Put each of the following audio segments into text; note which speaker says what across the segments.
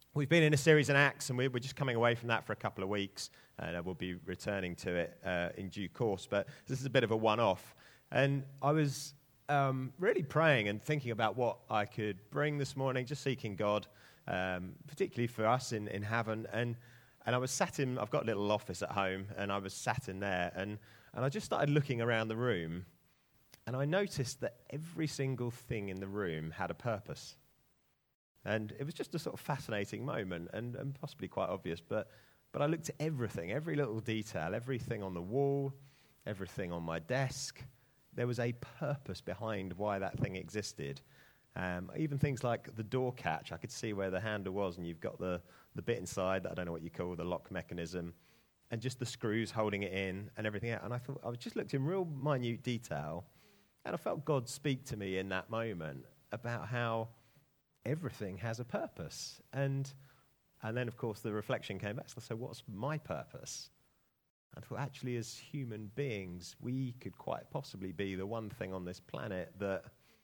Speaker 1: We've been in a series in Acts, and we're just coming away from that for a couple of weeks, and we'll be returning to it in due course. But this is a bit of a one-off. And I was really praying and thinking about what I could bring this morning, just seeking God, particularly for us in Havant. And I was sat in, I've got a little office at home, and I was sat in there, and I just started looking around the room, and I noticed that every single thing in the room had a purpose. And it was just a sort of fascinating moment and possibly quite obvious, but I looked at everything, every little detail, everything on the wall, everything on my desk. There was a purpose behind why that thing existed. Even things like the door catch, I could see where the handle was, and you've got the bit inside that I don't know what you call the lock mechanism, and just the screws holding it in and everything else. And I thought, I just looked in real minute detail, and I felt God speak to me in that moment about how everything has a purpose. And then, of course, the reflection came back. So what's my purpose? I thought, actually, as human beings, we could quite possibly be the one thing on this planet that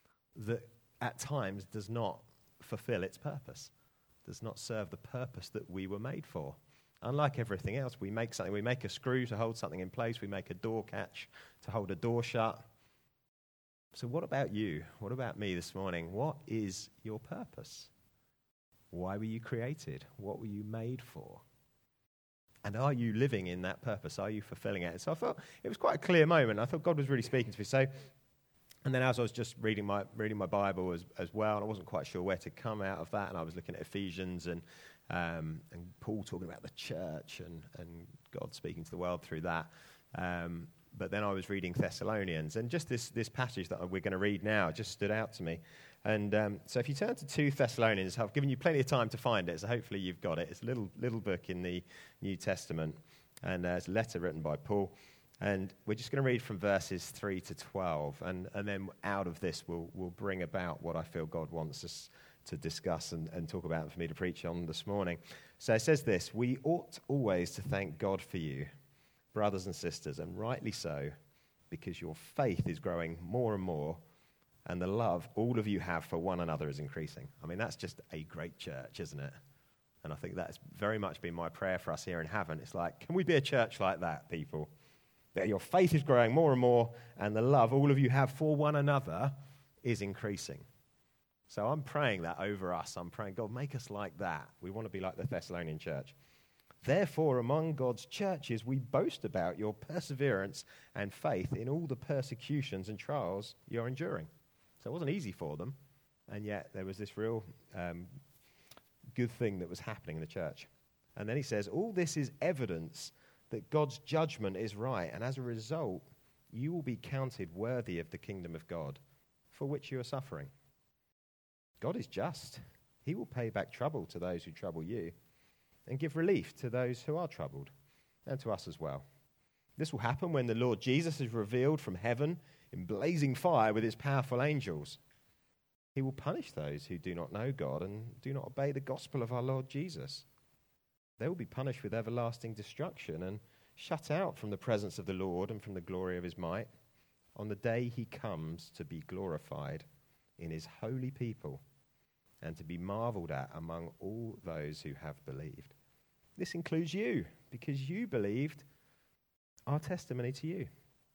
Speaker 1: at times does not fulfill its purpose, does not serve the purpose that we were made for. Unlike everything else, we make something. We make a screw to hold something in place. We make a door catch to hold a door shut. So what about you? What about me this morning? What is your purpose? Why were you created? What were you made for? And are you living in that purpose? Are you fulfilling it? So I thought it was quite a clear moment. I thought God was really speaking to me. So, and then as I was just reading my Bible as well, and I wasn't quite sure where to come out of that, and I was looking at Ephesians and Paul talking about the church and God speaking to the world through that. But then I was reading Thessalonians, and just this passage that we're going to read now just stood out to me. And so if you turn to 2 Thessalonians, I've given you plenty of time to find it, so hopefully you've got it. It's a little book in the New Testament, and it's a letter written by Paul. And we're just going to read from verses 3 to 12, and then out of this we'll bring about what I feel God wants us to discuss and talk about, and for me to preach on this morning. So it says this: "We ought always to thank God for you, brothers and sisters, and rightly so, because your faith is growing more and more, and the love all of you have for one another is increasing." I mean, that's just a great church, isn't it? And I think that's very much been my prayer for us here in Havant. It's like, can we be a church like that, people? That your faith is growing more and more, and the love all of you have for one another is increasing. So I'm praying that over us. I'm praying, God, make us like that. We want to be like the Thessalonian church. "Therefore, among God's churches, we boast about your perseverance and faith in all the persecutions and trials you're enduring." So it wasn't easy for them, and yet there was this real good thing that was happening in the church. And then he says, "All this is evidence that God's judgment is right, and as a result, you will be counted worthy of the kingdom of God, for which you are suffering. God is just. He will pay back trouble to those who trouble you, and give relief to those who are troubled, and to us as well. This will happen when the Lord Jesus is revealed from heaven in blazing fire with his powerful angels. He will punish those who do not know God and do not obey the gospel of our Lord Jesus. They will be punished with everlasting destruction and shut out from the presence of the Lord and from the glory of his might on the day he comes to be glorified in his holy people and to be marveled at among all those who have believed. This includes you, because you believed our testimony to you.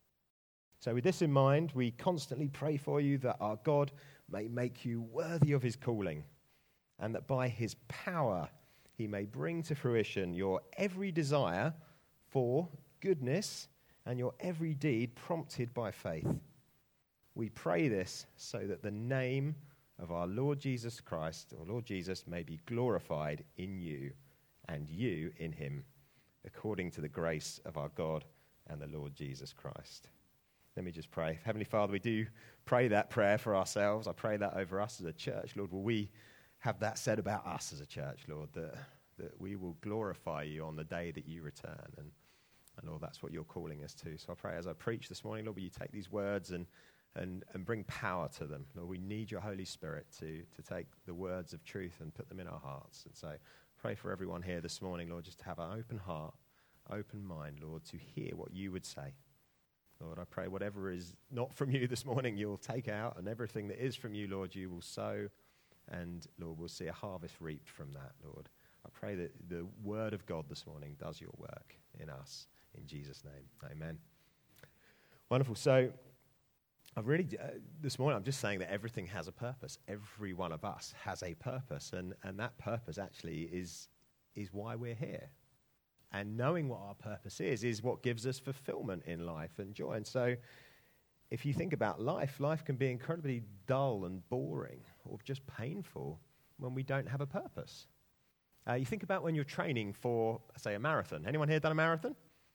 Speaker 1: So with this in mind, we constantly pray for you that our God may make you worthy of his calling, and that by his power he may bring to fruition your every desire for goodness and your every deed prompted by faith. We pray this so that the name of our Lord Jesus Christ, or Lord Jesus, may be glorified in you and you in him, according to the grace of our God and the Lord Jesus Christ." Let me just pray. Heavenly Father, we do pray that prayer for ourselves. I pray that over us as a church. Lord, will we have that said about us as a church, Lord, that we will glorify you on the day that you return. And Lord, that's what you're calling us to. So I pray as I preach this morning, Lord, will you take these words and bring power to them. Lord, we need your Holy Spirit to take the words of truth and put them in our hearts. And so pray for everyone here this morning, Lord, just to have an open heart, open mind, Lord, to hear what you would say. Lord, I pray whatever is not from you this morning, you'll take out, and everything that is from you, Lord, you will sow. And, Lord, we'll see a harvest reaped from that, Lord. I pray that the word of God this morning does your work in us. In Jesus' name, amen. Wonderful. So I've really, this morning I'm just saying that everything has a purpose. Every one of us has a purpose, and that purpose actually is why we're here. And knowing what our purpose is what gives us fulfillment in life and joy. And so if you think about life can be incredibly dull and boring or just painful when we don't have a purpose. You think about when you're training for, say, a marathon. Anyone here done a marathon?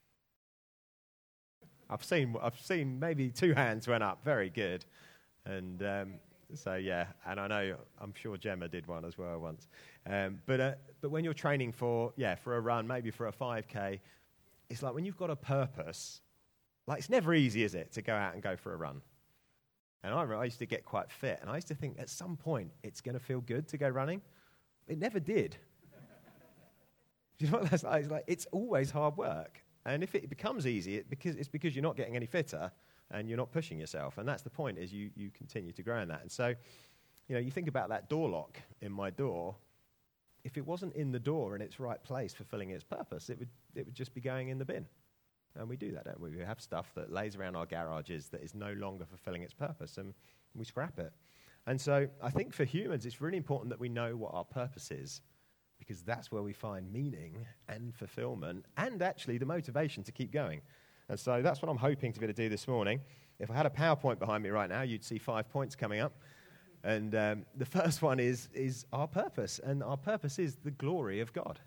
Speaker 1: I've seen maybe 2 hands went up. Very good. And so, yeah, and I'm sure Gemma did one as well once. But when you're training for a run, maybe for a 5K, it's like when you've got a purpose, like it's never easy, is it, to go out and go for a run? And I remember I used to get quite fit, and I used to think at some point it's going to feel good to go running. It never did. Do you know what that's like? It's like it's always hard work. And if it becomes easy, it's because you're not getting any fitter and you're not pushing yourself. And that's the point, is you continue to grow in that. And so, you think about that door lock in my door. If it wasn't in the door in its right place, fulfilling its purpose, it would just be going in the bin. And we do that, don't we? We have stuff that lays around our garages that is no longer fulfilling its purpose, and we scrap it. And so I think for humans, it's really important that we know what our purpose is, because that's where we find meaning and fulfillment and actually the motivation to keep going. And so that's what I'm hoping to be able to do this morning. If I had a PowerPoint behind me right now, you'd see 5 points coming up. And the first one is our purpose. And our purpose is the glory of God.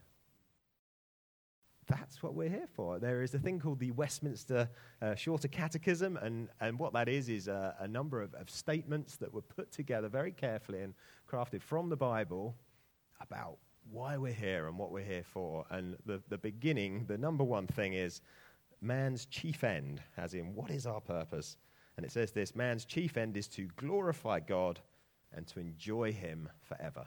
Speaker 1: That's what we're here for. There is a thing called the Westminster Shorter Catechism. And what that is a number of statements that were put together very carefully and crafted from the Bible about why we're here and what we're here for. And the beginning, the number one thing is man's chief end, as in what is our purpose? And it says this: man's chief end is to glorify God and to enjoy him forever.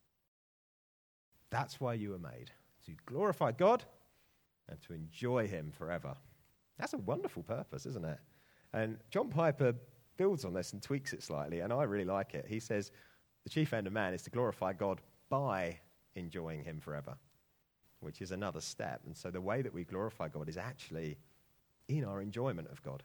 Speaker 1: That's why you were made, to glorify God and to enjoy him forever. That's a wonderful purpose, isn't it? And John Piper builds on this and tweaks it slightly, and I really like it. He says the chief end of man is to glorify God by enjoying him forever, which is another step. And so the way that we glorify God is actually in our enjoyment of God.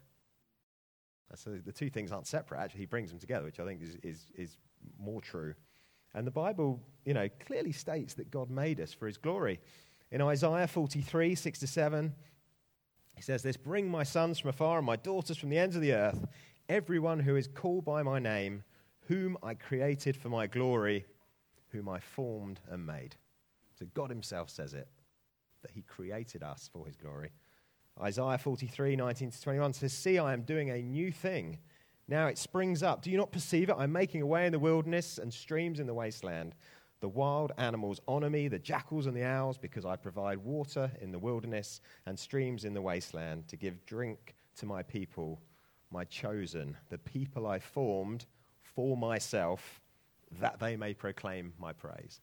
Speaker 1: And so the two things aren't separate. Actually, he brings them together, which I think is more true. And the Bible, clearly states that God made us for his glory. In Isaiah 43, 6-7, he says this: "Bring my sons from afar and my daughters from the ends of the earth, everyone who is called by my name, whom I created for my glory, whom I formed and made." So God himself says it, that he created us for his glory. Isaiah 43, 19-21 says, "See, I am doing a new thing. Now it springs up. Do you not perceive it? I'm making a way in the wilderness and streams in the wasteland. The wild animals honor me, the jackals and the owls, because I provide water in the wilderness and streams in the wasteland to give drink to my people, my chosen, the people I formed for myself, that they may proclaim my praise."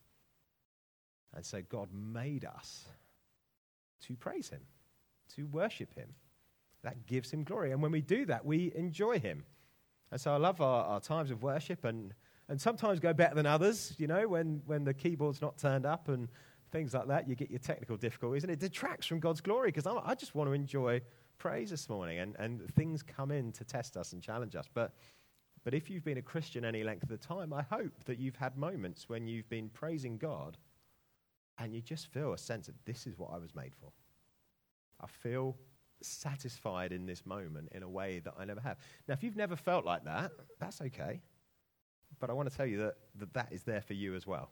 Speaker 1: And so God made us to praise him, to worship him. That gives him glory. And when we do that, we enjoy him. And so I love our times of worship, and sometimes go better than others, when the keyboard's not turned up and things like that. You get your technical difficulties, and it detracts from God's glory, because I just want to enjoy praise this morning. And things come in to test us and challenge us. But if you've been a Christian any length of time, I hope that you've had moments when you've been praising God and you just feel a sense of, this is what I was made for. I feel satisfied in this moment in a way that I never have. Now, if you've never felt like that, that's okay. But I want to tell you that is there for you as well.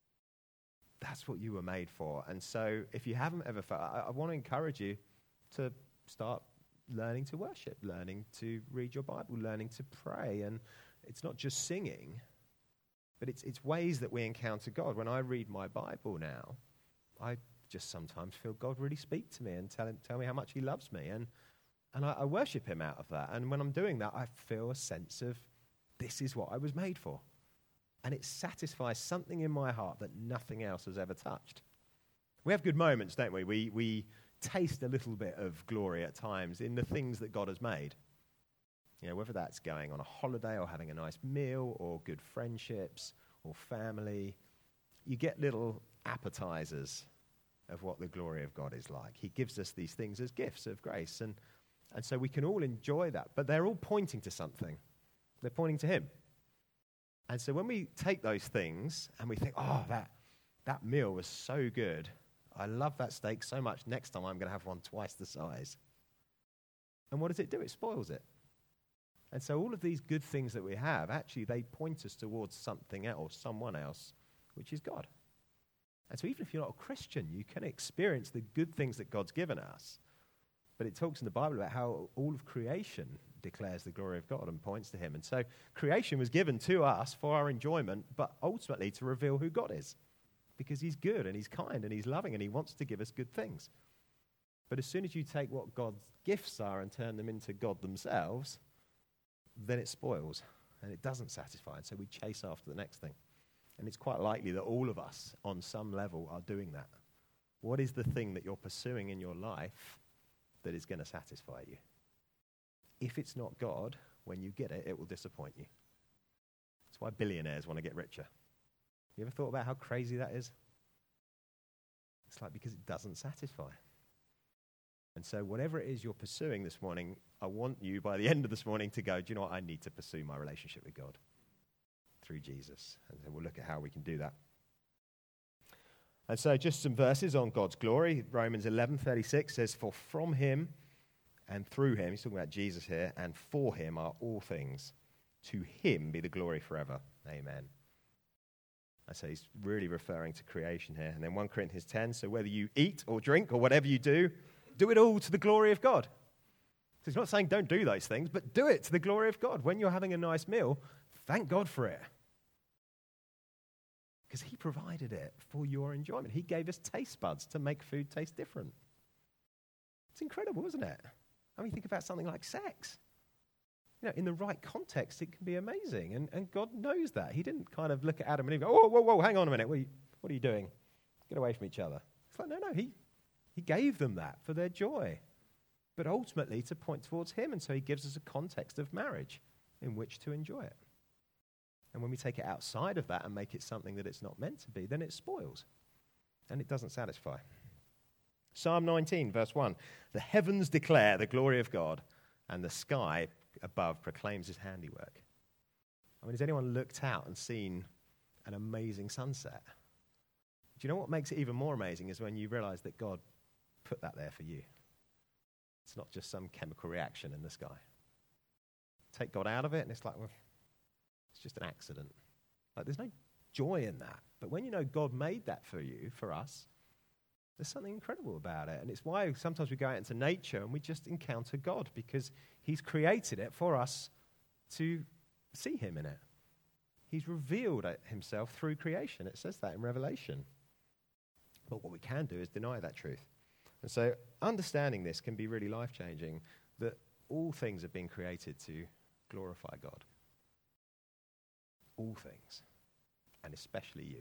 Speaker 1: That's what you were made for. And so if you haven't ever felt, I want to encourage you to start learning to worship, learning to read your Bible, learning to pray. And it's not just singing, but it's ways that we encounter God. When I read my Bible now, I just sometimes feel God really speak to me and tell me how much he loves me. And I worship him out of that. And when I'm doing that, I feel a sense of, this is what I was made for. And it satisfies something in my heart that nothing else has ever touched. We have good moments, don't we? We taste a little bit of glory at times in the things that God has made. Whether that's going on a holiday or having a nice meal or good friendships or family. You get little appetizers of what the glory of God is like. He gives us these things as gifts of grace. And so we can all enjoy that. But they're all pointing to something. They're pointing to him. And so when we take those things and we think, oh, that meal was so good. I love that steak so much. Next time I'm going to have one twice the size. And what does it do? It spoils it. And so all of these good things that we have, actually, they point us towards something else, someone else, which is God. And so even if you're not a Christian, you can experience the good things that God's given us. But it talks in the Bible about how all of creation declares the glory of God and points to him. And so creation was given to us for our enjoyment, but ultimately to reveal who God is. Because he's good and he's kind and he's loving and he wants to give us good things. But as soon as you take what God's gifts are and turn them into God themselves, then it spoils and it doesn't satisfy. And so we chase after the next thing. And it's quite likely that all of us on some level are doing that. What is the thing that you're pursuing in your life that is going to satisfy you? If it's not God, when you get it, it will disappoint you. That's why billionaires want to get richer. You ever thought about how crazy that is? It's like because it doesn't satisfy. And so whatever it is you're pursuing this morning, I want you by the end of this morning to go, do you know what? I need to pursue my relationship with God through Jesus. And so we'll look at how we can do that. And so just some verses on God's glory. Romans 11:36 says, for from him and through him, he's talking about Jesus here, and for him are all things. To him be the glory forever. Amen. And so he's really referring to creation here. And then 1 Corinthians 10, so whether you eat or drink or whatever you do it all to the glory of God. So he's not saying don't do those things, but do it to the glory of God. When you're having a nice meal, thank God for it. Because he provided it for your enjoyment. He gave us taste buds to make food taste different. It's incredible, isn't it? I mean, think about something like sex. You know, in the right context, it can be amazing. And God knows that. He didn't kind of look at Adam and Eve and go, whoa, hang on a minute. What are you doing? Get away from each other. It's like, no, he gave them that for their joy. But ultimately to point towards him. And so he gives us a context of marriage in which to enjoy it. And when we take it outside of that and make it something that it's not meant to be, then it spoils. And it doesn't satisfy. Psalm 19, verse 1. The heavens declare the glory of God, and the sky above proclaims his handiwork. I mean, has anyone looked out and seen an amazing sunset? Do you know what makes it even more amazing is when you realize that God put that there for you. It's not just some chemical reaction in the sky. Take God out of it, and it's like, well, it's just an accident. Like, there's no joy in that. But when you know God made that for you, for us, there's something incredible about it. And it's why sometimes we go out into nature and we just encounter God, because he's created it for us to see him in it. He's revealed himself through creation. It says that in Revelation. But what we can do is deny that truth. And so understanding this can be really life-changing, that all things have been created to glorify God. All things, and especially you.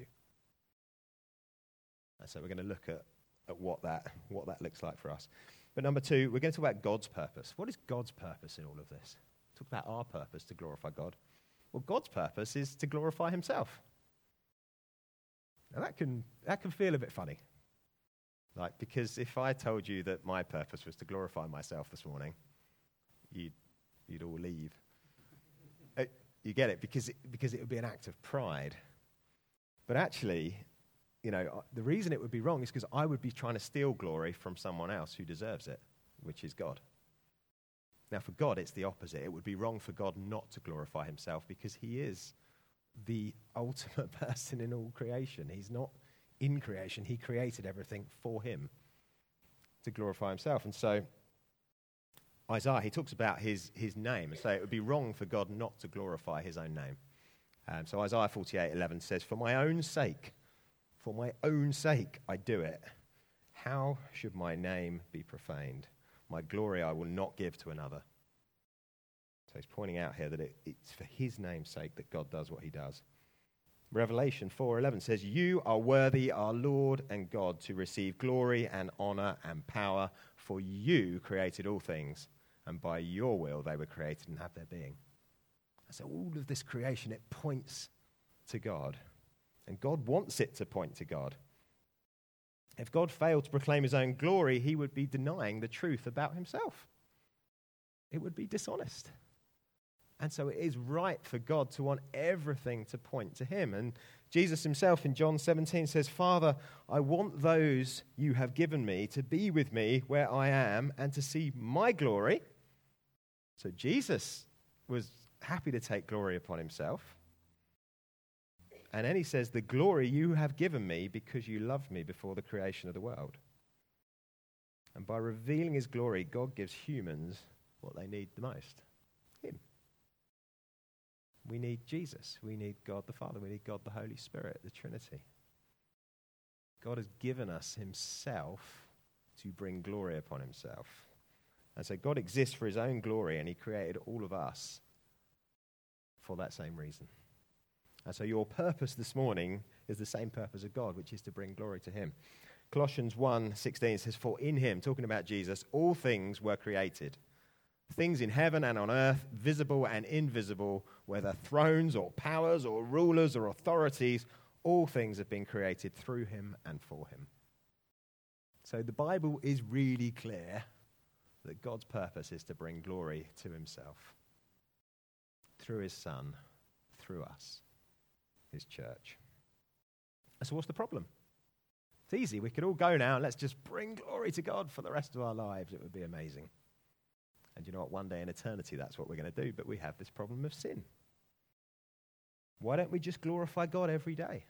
Speaker 1: And so we're going to look at what that looks like for us. But number 2, we're going to talk about God's purpose. What is God's purpose in all of this? Talk about our purpose to glorify God. Well, God's purpose is to glorify himself. Now that can feel a bit funny. Like, because if I told you that my purpose was to glorify myself this morning, you'd all leave. You get it? Because it would be an act of pride. But actually, you know, the reason it would be wrong is because I would be trying to steal glory from someone else who deserves it, which is God. Now, for God, it's the opposite. It would be wrong for God not to glorify himself, because he is the ultimate person in all creation. He's not in creation. He created everything for him to glorify himself. And so Isaiah, he talks about his name, and so it would be wrong for God not to glorify his own name. So Isaiah 48:11 says, for my own sake, I do it. How should my name be profaned? My glory I will not give to another. So he's pointing out here that it's for his name's sake that God does what he does. Revelation 4:11 says, you are worthy, our Lord and God, to receive glory and honor and power, for you created all things, and by your will they were created and have their being. So all of this creation, it points to God. And God wants it to point to God. If God failed to proclaim his own glory, he would be denying the truth about himself. It would be dishonest. And so it is right for God to want everything to point to him. And Jesus himself in John 17 says, "Father, I want those you have given me to be with me where I am and to see my glory." So Jesus was happy to take glory upon himself. And then he says, "The glory you have given me because you loved me before the creation of the world." And by revealing his glory, God gives humans what they need the most, him. We need Jesus. We need God the Father. We need God the Holy Spirit, the Trinity. God has given us himself to bring glory upon himself. And so God exists for his own glory, and he created all of us for that same reason. And so your purpose this morning is the same purpose of God, which is to bring glory to him. Colossians 1:16 says, "For in him," talking about Jesus, "all things were created. Things in heaven and on earth, visible and invisible, whether thrones or powers or rulers or authorities, all things have been created through him and for him." So the Bible is really clear that God's purpose is to bring glory to himself through his Son, through us, his church. So what's the problem? It's easy. We could all go now and let's just bring glory to God for the rest of our lives. It would be amazing. And you know what? One day in eternity, that's what we're going to do. But we have this problem of sin. Why don't we just glorify God every day?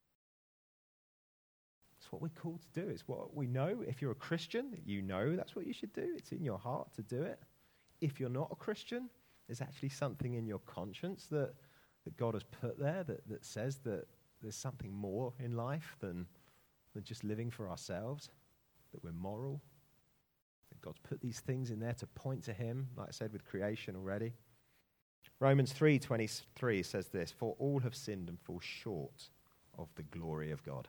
Speaker 1: It's what we're called to do. It's what we know. If you're a Christian, you know that's what you should do. It's in your heart to do it. If you're not a Christian, there's actually something in your conscience that God has put there that says that there's something more in life than just living for ourselves, that we're moral. God's put these things in there to point to him, like I said with creation already. Romans 3:23 says this, "For all have sinned and fall short of the glory of God."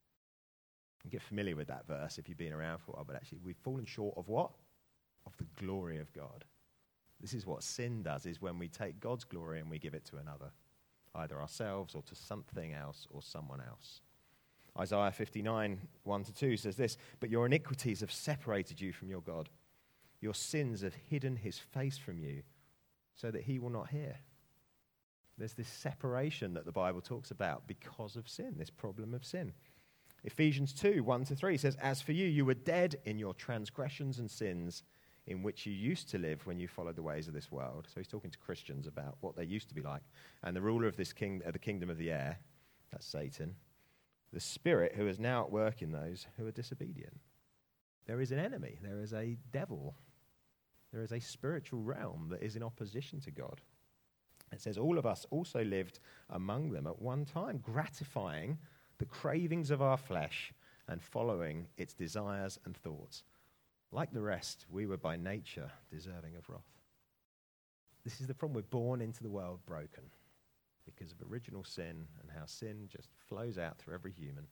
Speaker 1: You get familiar with that verse if you've been around for a while, but actually we've fallen short of what? Of the glory of God. This is what sin does, is when we take God's glory and we give it to another, either ourselves or to something else or someone else. Isaiah 59:1-2 says this, "But your iniquities have separated you from your God. Your sins have hidden his face from you so that he will not hear." There's this separation that the Bible talks about because of sin, this problem of sin. Ephesians 2:1-3 says, "As for you, you were dead in your transgressions and sins in which you used to live when you followed the ways of this world." So he's talking to Christians about what they used to be like. "And the ruler of this the kingdom of the air," that's Satan, "the spirit who is now at work in those who are disobedient." There is an enemy. There is a devil. There is a spiritual realm that is in opposition to God. It says, "All of us also lived among them at one time, gratifying the cravings of our flesh and following its desires and thoughts. Like the rest, we were by nature deserving of wrath." This is the problem. We're born into the world broken because of original sin and how sin just flows out through every human.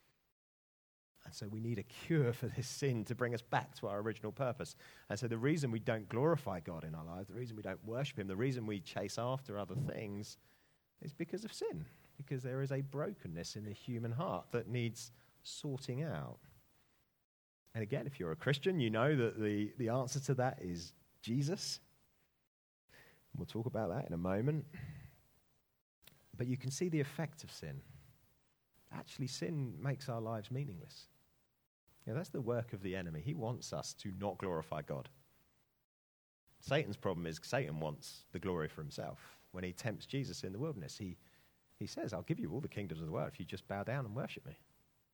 Speaker 1: And so we need a cure for this sin to bring us back to our original purpose. And so the reason we don't glorify God in our lives, the reason we don't worship him, the reason we chase after other things is because of sin. Because there is a brokenness in the human heart that needs sorting out. And again, if you're a Christian, you know that the answer to that is Jesus. We'll talk about that in a moment. But you can see the effect of sin. Actually, sin makes our lives meaningless. That's the work of the enemy. He wants us to not glorify God. Satan's problem is Satan wants the glory for himself. When he tempts Jesus in the wilderness, he says, "I'll give you all the kingdoms of the world if you just bow down and worship me."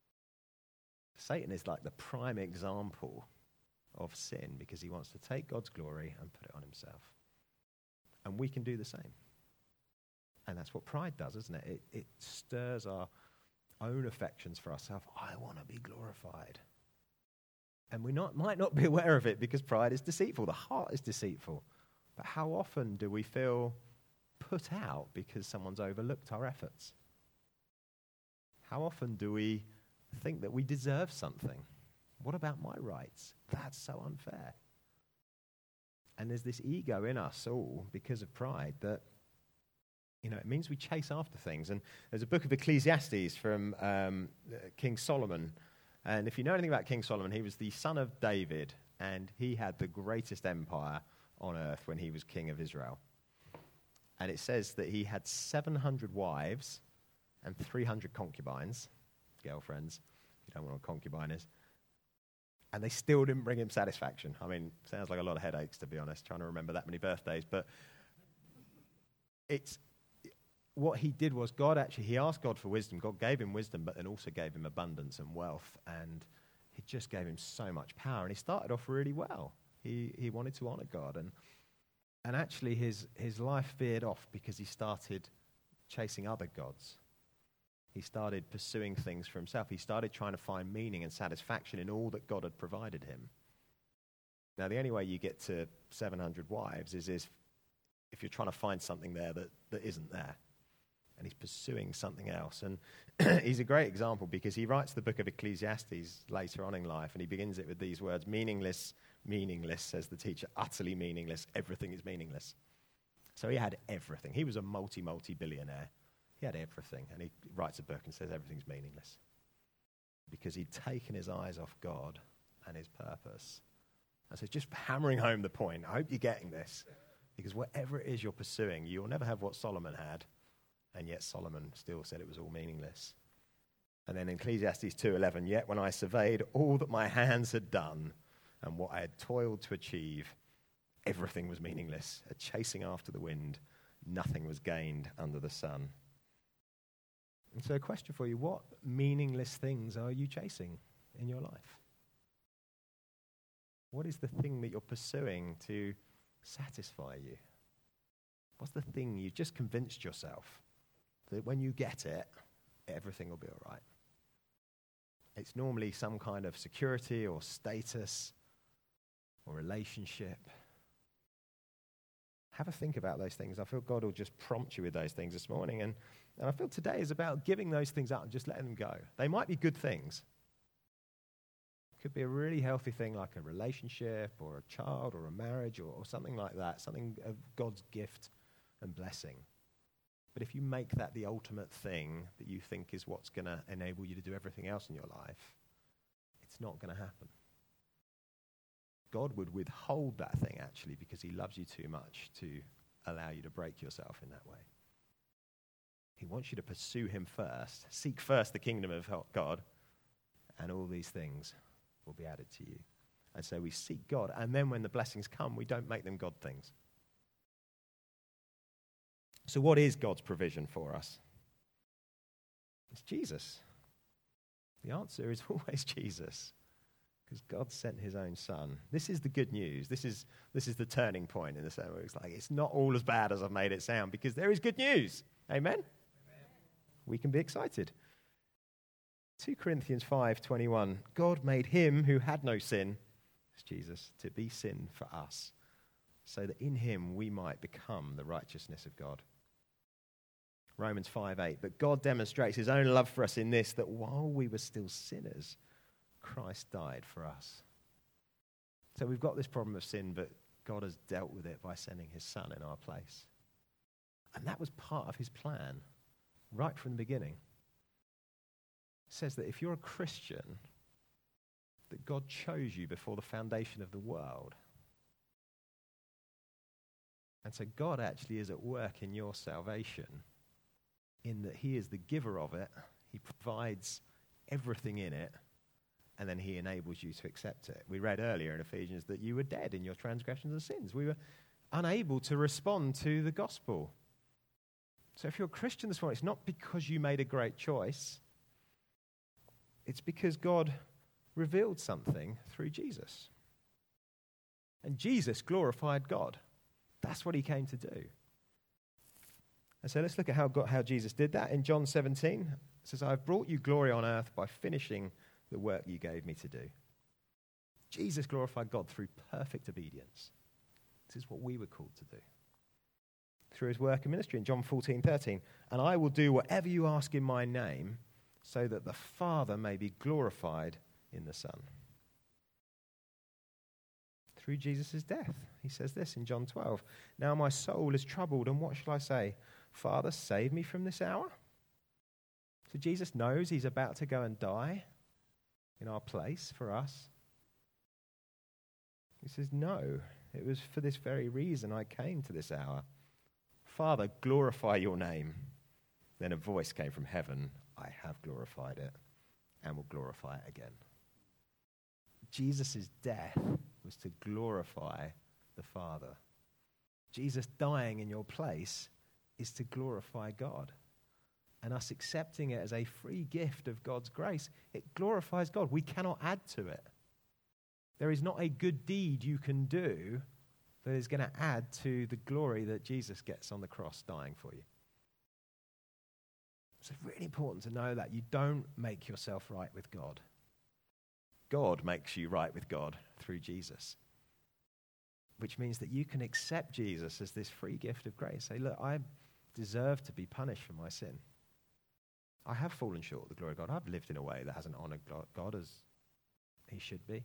Speaker 1: Satan is like the prime example of sin because he wants to take God's glory and put it on himself. And we can do the same. And that's what pride does, isn't it? It stirs our own affections for ourselves. I want to be glorified. And we might not be aware of it because pride is deceitful. The heart is deceitful. But how often do we feel put out because someone's overlooked our efforts? How often do we think that we deserve something? What about my rights? That's so unfair. And there's this ego in us all because of pride that, it means we chase after things. And there's a book of Ecclesiastes from King Solomon. And if you know anything about King Solomon, he was the son of David, and he had the greatest empire on earth when he was king of Israel. And it says that he had 700 wives and 300 concubines, girlfriends. You don't know what a concubine is. And they still didn't bring him satisfaction. I mean, sounds like a lot of headaches, to be honest, trying to remember that many birthdays. But what he did was he asked God for wisdom. God gave him wisdom, but then also gave him abundance and wealth. And he just gave him so much power. And he started off really well. He wanted to honor God. And actually his life veered off because he started chasing other gods. He started pursuing things for himself. He started trying to find meaning and satisfaction in all that God had provided him. Now, the only way you get to 700 wives is if you're trying to find something there that isn't there. And he's pursuing something else. And he's a great example because he writes the book of Ecclesiastes later on in life, and he begins it with these words: meaningless, meaningless, says the teacher, utterly meaningless, everything is meaningless. So he had everything. He was a multi-billionaire. He had everything, and he writes a book and says everything's meaningless because he'd taken his eyes off God and his purpose. And so it's just hammering home the point. I hope you're getting this, because whatever it is you're pursuing, you'll never have what Solomon had, and yet Solomon still said it was all meaningless. And then in Ecclesiastes 2:11, yet when I surveyed all that my hands had done and what I had toiled to achieve, everything was meaningless, a chasing after the wind. Nothing was gained under the sun. And so a question for you: what meaningless things are you chasing in your life? What is the thing that you're pursuing to satisfy you? What's the thing you've just convinced yourself that when you get it, everything will be all right? It's normally some kind of security or status or relationship. Have a think about those things. I feel God will just prompt you with those things this morning. And I feel today is about giving those things up and just letting them go. They might be good things. It could be a really healthy thing like a relationship or a child or a marriage or something like that, something of God's gift and blessing. But if you make that the ultimate thing that you think is what's going to enable you to do everything else in your life, it's not going to happen. God would withhold that thing, actually, because he loves you too much to allow you to break yourself in that way. He wants you to pursue him first. Seek first the kingdom of God, and all these things will be added to you. And so we seek God, and then when the blessings come, we don't make them God things. So what is God's provision for us? It's Jesus. The answer is always Jesus. Because God sent his own son. This is the good news. This is the turning point in the sermon. It's not all as bad as I've made it sound, because there is good news. Amen? Amen. We can be excited. 2 Corinthians 5:21. God made him who had no sin, that's Jesus, to be sin for us, so that in him we might become the righteousness of God. Romans 5:8. But God demonstrates his own love for us in this, that while we were still sinners, Christ died for us. So we've got this problem of sin, but God has dealt with it by sending his son in our place. And that was part of his plan right from the beginning. It says that if you're a Christian, that God chose you before the foundation of the world. And so God actually is at work in your salvation, in that he is the giver of it. He provides everything in it, and then he enables you to accept it. We read earlier in Ephesians that you were dead in your transgressions and sins. We were unable to respond to the gospel. So if you're a Christian this morning, it's not because you made a great choice. It's because God revealed something through Jesus. And Jesus glorified God. That's what he came to do. And so let's look at how Jesus did that. In John 17, it says, I've brought you glory on earth by finishing the work you gave me to do. Jesus glorified God through perfect obedience. This is what we were called to do. Through his work and ministry in John 14:13. And I will do whatever you ask in my name, so that the Father may be glorified in the Son. Through Jesus' death. He says this in John 12. Now my soul is troubled, and what shall I say? Father, save me from this hour? So Jesus knows he's about to go and die. in our place for us? He says, no, it was for this very reason I came to this hour. Father, glorify your name. Then a voice came from heaven, I have glorified it and will glorify it again. Jesus' death was to glorify the Father. Jesus dying in your place is to glorify God. And us accepting it as a free gift of God's grace, it glorifies God. We cannot add to it. There is not a good deed you can do that is going to add to the glory that Jesus gets on the cross dying for you. So it's really important to know that you don't make yourself right with God. God makes you right with God through Jesus. Which means that you can accept Jesus as this free gift of grace. Say, look, I deserve to be punished for my sin. I have fallen short of the glory of God. I've lived in a way that hasn't honored God as he should be.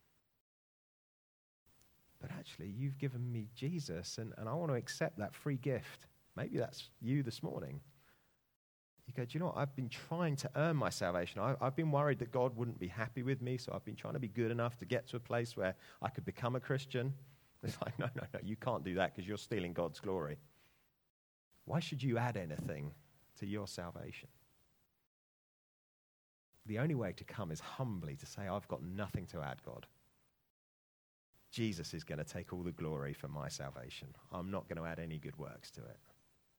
Speaker 1: But actually, you've given me Jesus, and I want to accept that free gift. Maybe that's you this morning. You go, do you know what? I've been trying to earn my salvation. I've been worried that God wouldn't be happy with me, so I've been trying to be good enough to get to a place where I could become a Christian. It's like, no, you can't do that because you're stealing God's glory. Why should you add anything to your salvation? The only way to come is humbly to say, I've got nothing to add, God. Jesus is going to take all the glory for my salvation. I'm not going to add any good works to it.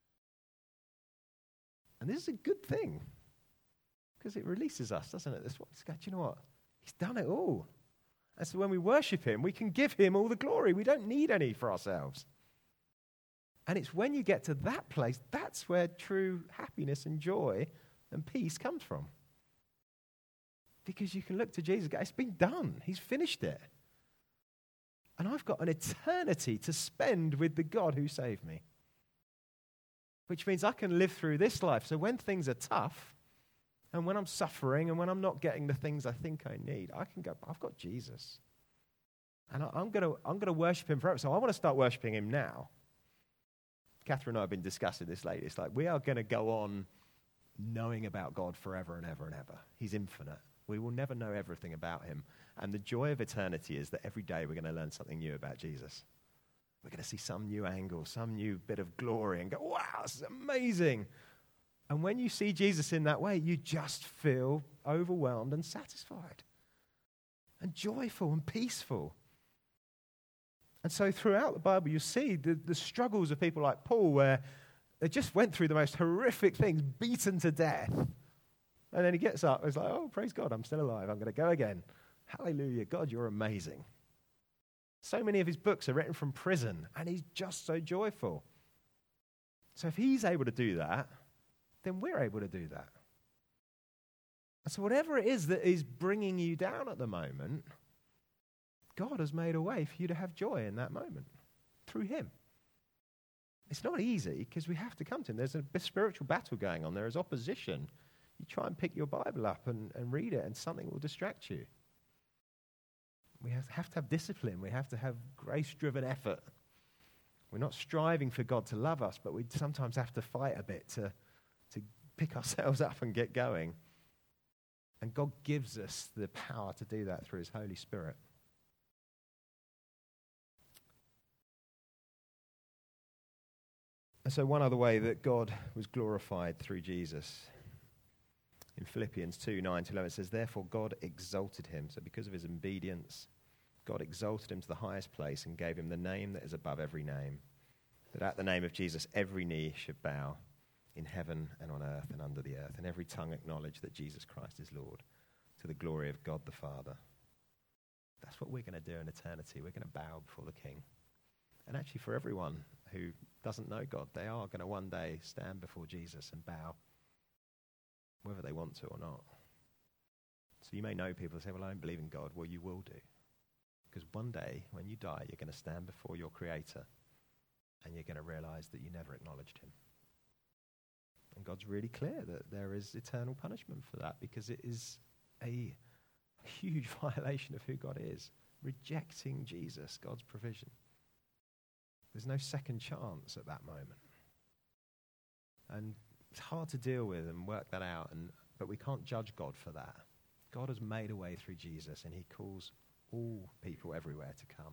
Speaker 1: And this is a good thing because it releases us, doesn't it? That's what, do you know what? He's done it all. And so when we worship him, we can give him all the glory. We don't need any for ourselves. And it's when you get to that place, that's where true happiness and joy and peace comes from. Because you can look to Jesus and go, it's been done. He's finished it. And I've got an eternity to spend with the God who saved me. Which means I can live through this life. So when things are tough, and when I'm suffering, and when I'm not getting the things I think I need, I can go, I've got Jesus. And I'm going to worship him forever. So I want to start worshiping him now. Catherine and I have been discussing this lately. It's like we are going to go on knowing about God forever and ever and ever. He's infinite. We will never know everything about him. And the joy of eternity is that every day we're going to learn something new about Jesus. We're going to see some new angle, some new bit of glory and go, wow, this is amazing. And when you see Jesus in that way, you just feel overwhelmed and satisfied and joyful and peaceful. And so throughout the Bible, you see the struggles of people like Paul where they just went through the most horrific things, beaten to death. And then he gets up and he's like, oh, praise God, I'm still alive. I'm going to go again. Hallelujah. God, you're amazing. So many of his books are written from prison, and he's just so joyful. So if he's able to do that, then we're able to do that. And so whatever it is that is bringing you down at the moment, God has made a way for you to have joy in that moment through him. It's not easy because we have to come to him. There's a spiritual battle going on. There is opposition. You try and pick your Bible up and read it, and something will distract you. We have to have discipline. We have to have grace-driven effort. We're not striving for God to love us, but we sometimes have to fight a bit to pick ourselves up and get going. And God gives us the power to do that through his Holy Spirit. And so one other way that God was glorified through Jesus, in Philippians 2:9-11, it says, therefore God exalted him. So because of his obedience, God exalted him to the highest place and gave him the name that is above every name, that at the name of Jesus every knee should bow in heaven and on earth and under the earth, and every tongue acknowledge that Jesus Christ is Lord, to the glory of God the Father. That's what we're going to do in eternity. We're going to bow before the King. And actually for everyone who doesn't know God, they are going to one day stand before Jesus and bow, whether they want to or not. So you may know people who say, well, I don't believe in God. Well, you will do. Because one day, when you die, you're going to stand before your Creator and you're going to realize that you never acknowledged him. And God's really clear that there is eternal punishment for that because it is a huge violation of who God is. Rejecting Jesus, God's provision. There's no second chance at that moment. And it's hard to deal with and work that out, but we can't judge God for that. God has made a way through Jesus, and he calls all people everywhere to come.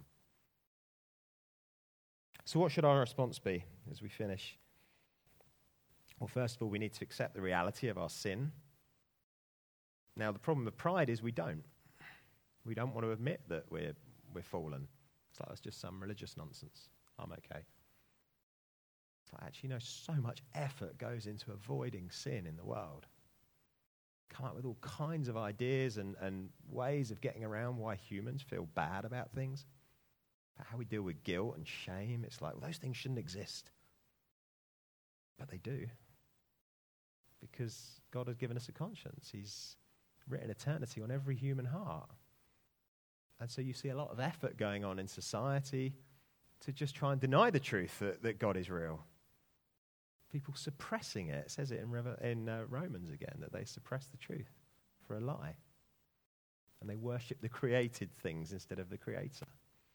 Speaker 1: So what should our response be as we finish? Well, first of all, we need to accept the reality of our sin. Now, the problem with pride is we don't. We don't want to admit that we're fallen. It's like, that's just some religious nonsense. I'm okay. It's like, actually, so much effort goes into avoiding sin in the world. Come up with all kinds of ideas and ways of getting around why humans feel bad about things. About how we deal with guilt and shame. It's like, well, those things shouldn't exist. But they do. Because God has given us a conscience. He's written eternity on every human heart. And so you see a lot of effort going on in society to just try and deny the truth that God is real. People suppressing it. It says it in Romans again, that they suppress the truth for a lie. And they worship the created things instead of the Creator.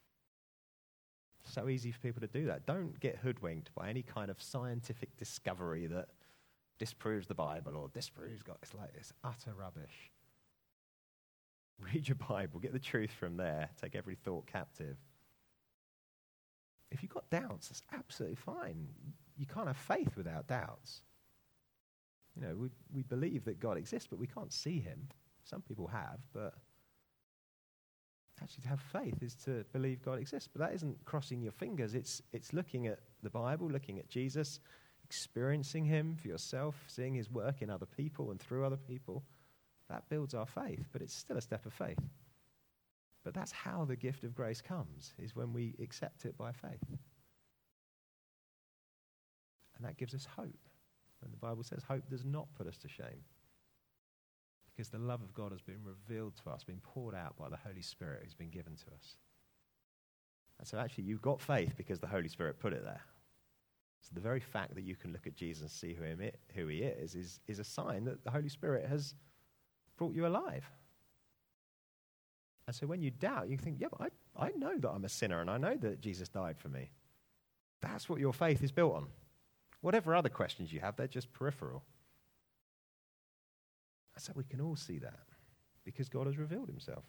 Speaker 1: So easy for people to do that. Don't get hoodwinked by any kind of scientific discovery that disproves the Bible or disproves God. It's like, it's utter rubbish. Read your Bible, get the truth from there, take every thought captive. If you've got doubts, that's absolutely fine. You can't have faith without doubts. We believe that God exists, but we can't see him. Some people have, but actually to have faith is to believe God exists. But that isn't crossing your fingers. It's looking at the Bible, looking at Jesus, experiencing him for yourself, seeing his work in other people and through other people. That builds our faith, but it's still a step of faith. But that's how the gift of grace comes, is when we accept it by faith. And that gives us hope. And the Bible says hope does not put us to shame. Because the love of God has been revealed to us, been poured out by the Holy Spirit who's been given to us. And so actually you've got faith because the Holy Spirit put it there. So the very fact that you can look at Jesus and see who he is a sign that the Holy Spirit has brought you alive. And so when you doubt, you think, yeah, but I know that I'm a sinner and I know that Jesus died for me. That's what your faith is built on. Whatever other questions you have, they're just peripheral. And so we can all see that because God has revealed himself.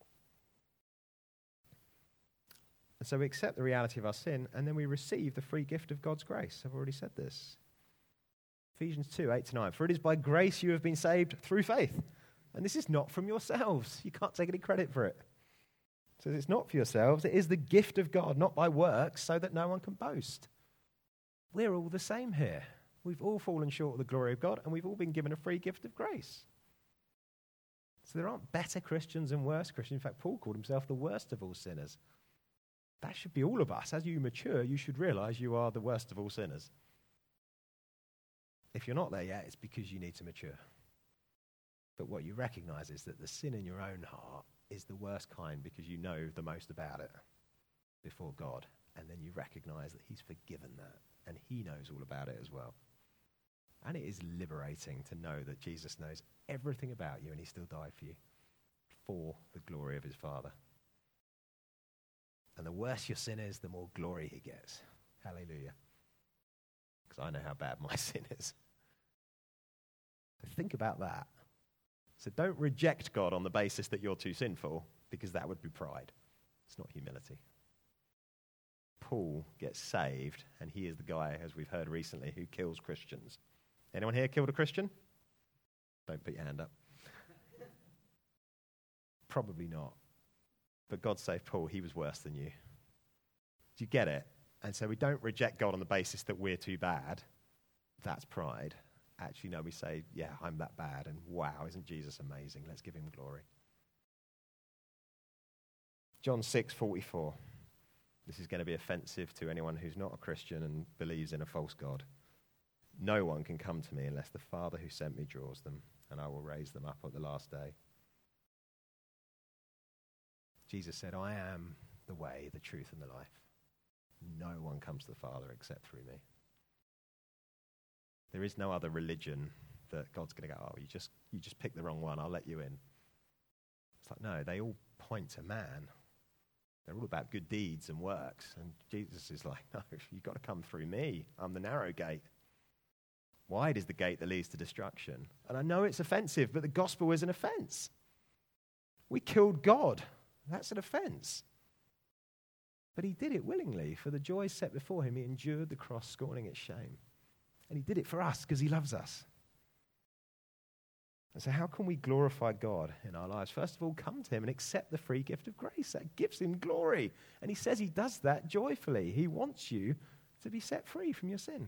Speaker 1: And so we accept the reality of our sin and then we receive the free gift of God's grace. I've already said this. Ephesians 2, 8-9. For it is by grace you have been saved through faith. And this is not from yourselves. You can't take any credit for it. So it's not for yourselves. It is the gift of God, not by works, so that no one can boast. We're all the same here. We've all fallen short of the glory of God, and we've all been given a free gift of grace. So there aren't better Christians and worse Christians. In fact, Paul called himself the worst of all sinners. That should be all of us. As you mature, you should realize you are the worst of all sinners. If you're not there yet, it's because you need to mature. But what you recognize is that the sin in your own heart is the worst kind because you know the most about it before God. And then you recognize that he's forgiven that and he knows all about it as well. And it is liberating to know that Jesus knows everything about you and he still died for you for the glory of his Father. And the worse your sin is, the more glory he gets. Hallelujah. Because I know how bad my sin is. So think about that. So don't reject God on the basis that you're too sinful, because that would be pride. It's not humility. Paul gets saved, and he is the guy, as we've heard recently, who kills Christians. Anyone here killed a Christian? Don't put your hand up. Probably not. But God saved Paul. He was worse than you. Do you get it? And so we don't reject God on the basis that we're too bad. That's pride. Actually, no, we say, yeah, I'm that bad, and wow, isn't Jesus amazing? Let's give him glory. John 6:44. This is going to be offensive to anyone who's not a Christian and believes in a false God. No one can come to me unless the Father who sent me draws them, and I will raise them up at the last day. Jesus said, I am the way, the truth, and the life. No one comes to the Father except through me. There is no other religion that God's going to go, oh, you just picked the wrong one, I'll let you in. It's like, no, they all point to man. They're all about good deeds and works. And Jesus is like, no, you've got to come through me. I'm the narrow gate. Wide is the gate that leads to destruction. And I know it's offensive, but the gospel is an offense. We killed God. That's an offense. But he did it willingly. For the joy set before him, he endured the cross, scorning its shame. And he did it for us because he loves us. And so how can we glorify God in our lives? First of all, come to him and accept the free gift of grace. That gives him glory. And he says he does that joyfully. He wants you to be set free from your sin.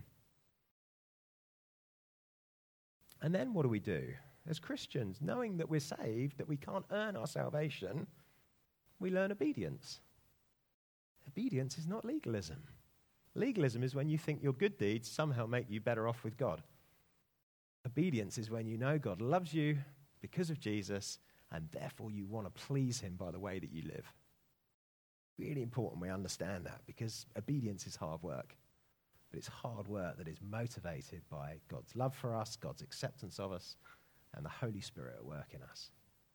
Speaker 1: And then what do we do? As Christians, knowing that we're saved, that we can't earn our salvation, we learn obedience. Obedience is not legalism. Legalism is when you think your good deeds somehow make you better off with God. Obedience is when you know God loves you because of Jesus, and therefore you want to please him by the way that you live. Really important we understand that, because obedience is hard work. But it's hard work that is motivated by God's love for us, God's acceptance of us, and the Holy Spirit at work in us.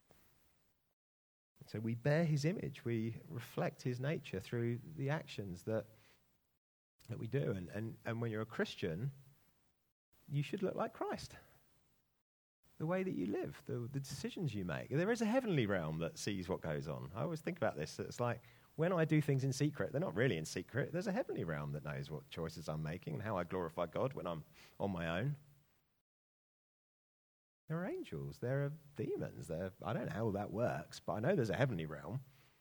Speaker 1: So we bear his image. We reflect his nature through the actions that we do. And when you're a Christian, you should look like Christ. The way that you live, the decisions you make. There is a heavenly realm that sees what goes on. I always think about this. It's like when I do things in secret, they're not really in secret. There's a heavenly realm that knows what choices I'm making and how I glorify God when I'm on my own. There are angels, there are demons, I don't know how that works, but I know there's a heavenly realm.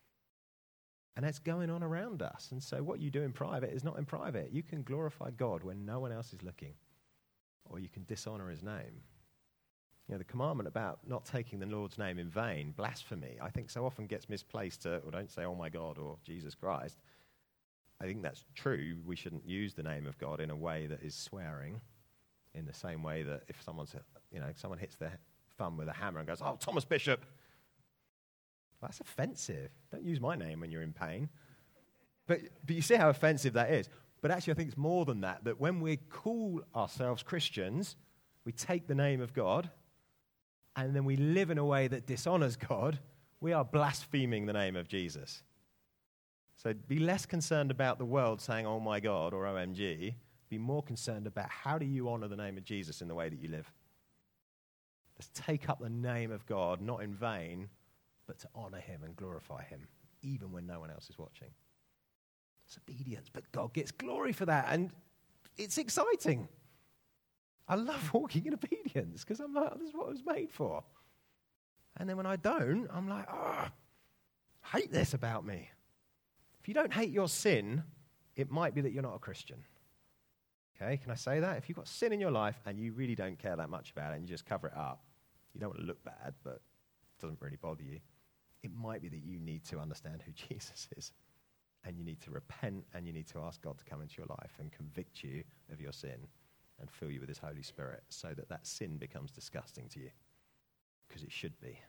Speaker 1: And that's going on around us. And so what you do in private is not in private. You can glorify God when no one else is looking. Or you can dishonor his name. You know, the commandment about not taking the Lord's name in vain, blasphemy, I think so often gets misplaced or don't say, oh my God, or Jesus Christ. I think that's true. We shouldn't use the name of God in a way that is swearing, in the same way that if someone hits their thumb with a hammer and goes, oh, Thomas Bishop. Well, that's offensive. Don't use my name when you're in pain. But you see how offensive that is. But actually, I think it's more than that, that when we call ourselves Christians, we take the name of God, and then we live in a way that dishonors God, we are blaspheming the name of Jesus. So be less concerned about the world saying, oh my God, or OMG. Be more concerned about how do you honor the name of Jesus in the way that you live. Let's take up the name of God, not in vain, but to honor him and glorify him, even when no one else is watching. It's obedience, but God gets glory for that, and it's exciting. I love walking in obedience, because I'm like, this is what I was made for. And then when I don't, I'm like, I hate this about me. If you don't hate your sin, it might be that you're not a Christian. Okay, can I say that? If you've got sin in your life and you really don't care that much about it and you just cover it up, you don't want to look bad, but it doesn't really bother you, it might be that you need to understand who Jesus is. And you need to repent and you need to ask God to come into your life and convict you of your sin and fill you with his Holy Spirit so that that sin becomes disgusting to you. Because it should be.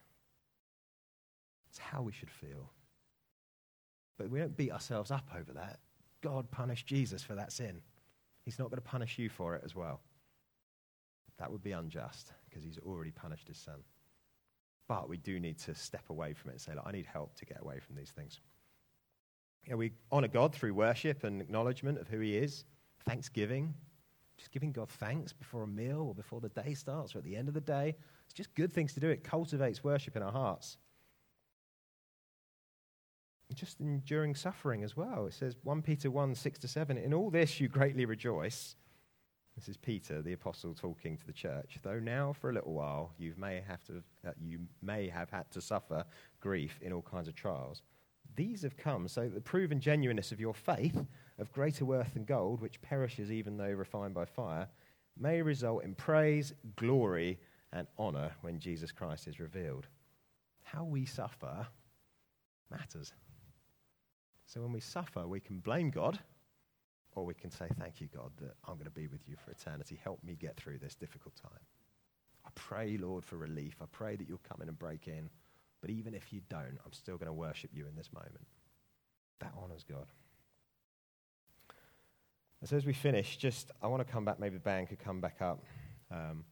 Speaker 1: It's how we should feel. But we don't beat ourselves up over that. God punished Jesus for that sin. He's not going to punish you for it as well. That would be unjust because he's already punished his son. But we do need to step away from it and say, look, I need help to get away from these things. You know, we honor God through worship and acknowledgement of who he is, thanksgiving, just giving God thanks before a meal or before the day starts or at the end of the day. It's just good things to do. It cultivates worship in our hearts. Just enduring suffering as well. It says 1 Peter 1, 6-7, in all this you greatly rejoice. This is Peter, the apostle, talking to the church. Though now for a little while you may have had to suffer grief in all kinds of trials. These have come so that the proven genuineness of your faith, of greater worth than gold, which perishes even though refined by fire, may result in praise, glory, and honor when Jesus Christ is revealed. How we suffer matters. So when we suffer, we can blame God, or we can say, thank you, God, that I'm going to be with you for eternity. Help me get through this difficult time. I pray, Lord, for relief. I pray that you'll come in and break in. But even if you don't, I'm still going to worship you in this moment. That honors God. And so as we finish, I want to come back, maybe the band could come back up. And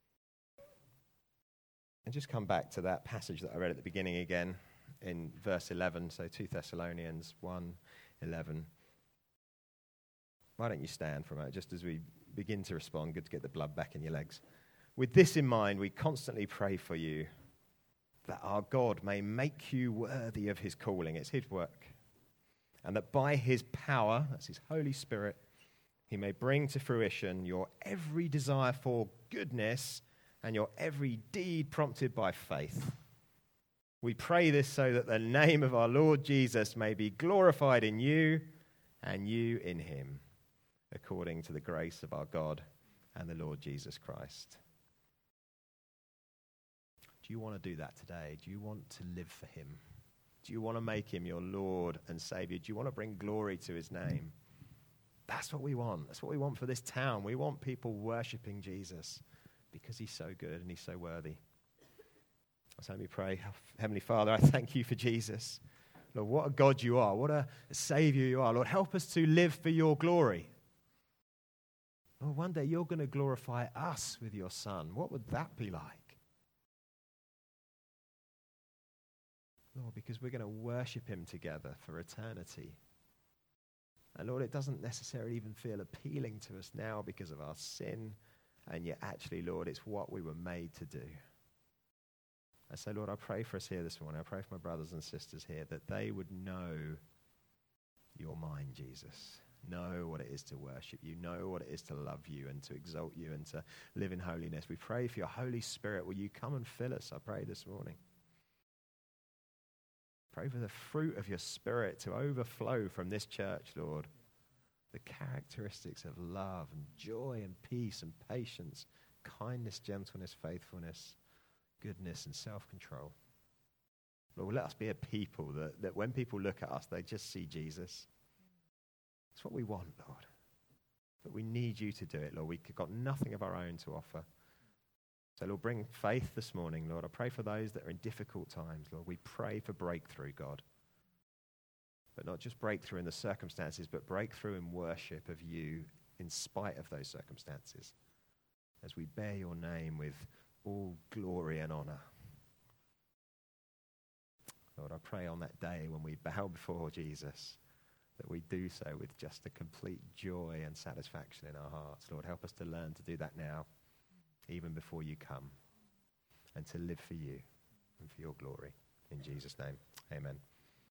Speaker 1: just come back to that passage that I read at the beginning again in verse 11, so 2 Thessalonians 1:11. Why don't you stand for a moment, just as we begin to respond. Good to get the blood back in your legs. With this in mind, we constantly pray for you, that our God may make you worthy of his calling. It's his work. And that by his power, that's his Holy Spirit, he may bring to fruition your every desire for goodness and your every deed prompted by faith. We pray this so that the name of our Lord Jesus may be glorified in you and you in him, according to the grace of our God and the Lord Jesus Christ. Do you want to do that today? Do you want to live for him? Do you want to make him your Lord and Savior? Do you want to bring glory to his name? That's what we want. That's what we want for this town. We want people worshiping Jesus because he's so good and he's so worthy. So let me pray. Heavenly Father, I thank you for Jesus. Lord, what a God you are. What a Savior you are. Lord, help us to live for your glory. Lord, one day you're going to glorify us with your Son. What would that be like? Lord, because we're going to worship him together for eternity. And Lord, it doesn't necessarily even feel appealing to us now because of our sin. And yet actually, Lord, it's what we were made to do. And so, Lord, I pray for us here this morning. I pray for my brothers and sisters here that they would know your mind, Jesus. Know what it is to worship you. Know what it is to love you and to exalt you and to live in holiness. We pray for your Holy Spirit. Will you come and fill us, I pray this morning. Pray for the fruit of your Spirit to overflow from this church, Lord. The characteristics of love and joy and peace and patience, kindness, gentleness, faithfulness, goodness and self-control. Lord, let us be a people that when people look at us, they just see Jesus. That's what we want, Lord. But we need you to do it, Lord. We've got nothing of our own to offer. So, Lord, bring faith this morning, Lord. I pray for those that are in difficult times, Lord. We pray for breakthrough, God. But not just breakthrough in the circumstances, but breakthrough in worship of you in spite of those circumstances. As we bear your name with all glory and honor. Lord, I pray on that day when we bow before Jesus, that we do so with just a complete joy and satisfaction in our hearts. Lord, help us to learn to do that now, even before you come, and to live for you and for your glory. In Jesus' name, amen.